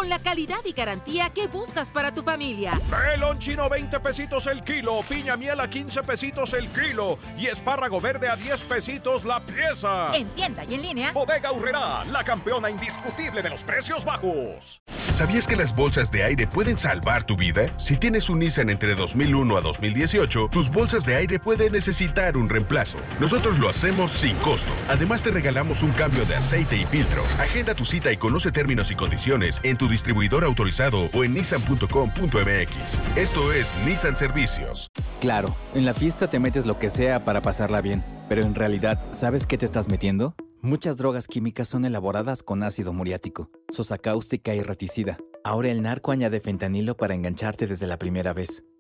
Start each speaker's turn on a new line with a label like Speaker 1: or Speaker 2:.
Speaker 1: con la calidad y garantía que buscas para tu familia.
Speaker 2: Melón chino 20 pesitos el kilo, piña miel a 15 pesitos el kilo y espárrago verde a 10 pesitos la pieza.
Speaker 1: En tienda y en línea.
Speaker 2: Bodega Aurrerá, la campeona indiscutible de los precios bajos.
Speaker 3: ¿Sabías que las bolsas de aire pueden salvar tu vida? Si tienes un Nissan entre 2001 a 2018, tus bolsas de aire pueden necesitar un reemplazo. Nosotros lo hacemos sin costo. Además, te regalamos un cambio de aceite y filtro. Agenda tu cita y conoce términos y condiciones en tu distribuidor autorizado o en nissan.com.mx. Esto es Nissan Servicios.
Speaker 4: Claro, en la fiesta te metes lo que sea para pasarla bien, pero en realidad, ¿sabes qué te estás metiendo? Muchas drogas químicas son elaboradas con ácido muriático, sosa cáustica y reticida. Ahora el narco añade fentanilo para engancharte desde la primera vez.